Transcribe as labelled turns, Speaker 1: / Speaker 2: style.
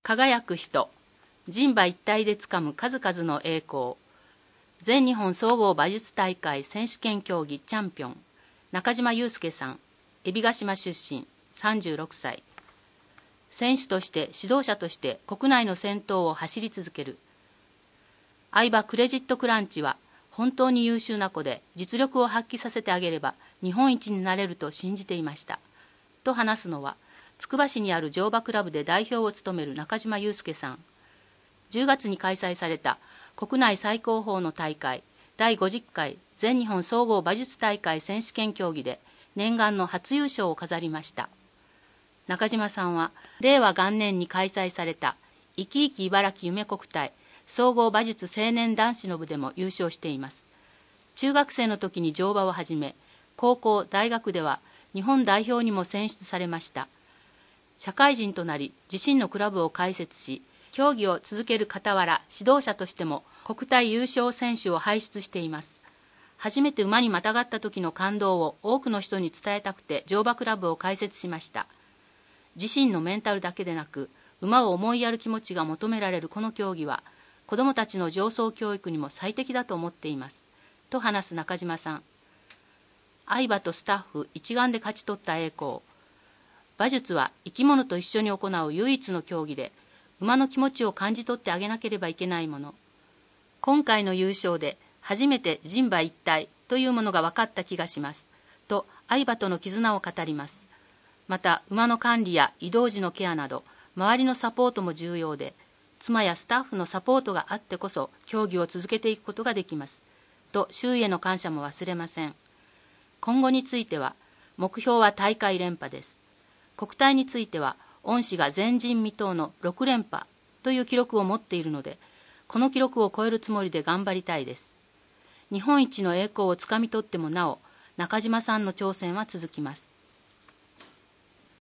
Speaker 1: 輝く人、人馬一体でつかむ数々の栄光。全日本総合馬術大会選手権競技チャンピオン、中島佑介さん、海老ヶ島出身、36歳。選手として指導者として国内の先頭を走り続ける。相葉クレジットクランチは本当に優秀な子で実力を発揮させてあげれば日本一になれると信じていました。と話すのは、つくば市にある乗馬クラブで代表を務める中島佑介さん。10月に開催された国内最高峰の大会第50回全日本総合馬術大会選手権競技で念願の初優勝を飾りました。中島さんは令和元年に開催されたいきいき茨城夢国体総合馬術青年男子の部でも優勝しています。中学生の時に乗馬を始め、高校大学では日本代表にも選出されました。社会人となり自身のクラブを開設し、競技を続ける傍ら指導者としても国体優勝選手を輩出しています。初めて馬にまたがった時の感動を多くの人に伝えたくて乗馬クラブを開設しました。自身のメンタルだけでなく、馬を思いやる気持ちが求められるこの競技は、子どもたちの上層教育にも最適だと思っています。と話す中島さん。相馬とスタッフ一丸で勝ち取った栄光。馬術は生き物と一緒に行う唯一の競技で、馬の気持ちを感じ取ってあげなければいけないもの。今回の優勝で初めて人馬一体というものが分かった気がします。と相馬との絆を語ります。また馬の管理や移動時のケアなど、周りのサポートも重要で、妻やスタッフのサポートがあってこそ競技を続けていくことができます。と周囲への感謝も忘れません。今後については、目標は大会連覇です。国体については、御師が前人未到の6連覇という記録を持っているので、この記録を超えるつもりで頑張りたいです。日本一の栄光をつかみ取ってもなお、中島さんの挑戦は続きます。